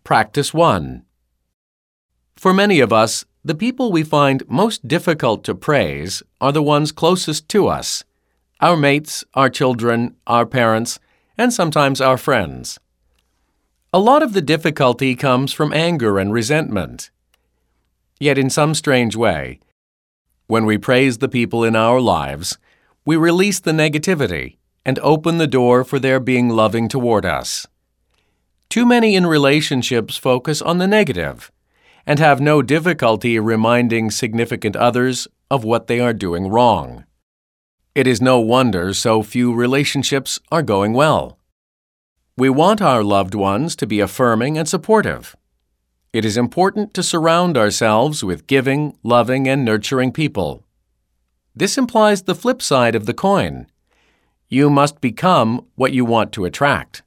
Practice 1. For many of us, the people we find most difficult to praise are the ones closest to us: our mates, our children, our parents, and sometimes our friends. A lot of the difficulty comes from anger and resentment. Yet in some strange way, when we praise the people in our lives, we release the negativity and open the door for their being loving toward us. Too many in relationships focus on the negative and have no difficulty reminding significant others of what they are doing wrong. It is no wonder so few relationships are going well. We want our loved ones to be affirming and supportive. It is important to surround ourselves with giving, loving, and nurturing people. This implies the flip side of the coin. You must become what you want to attract.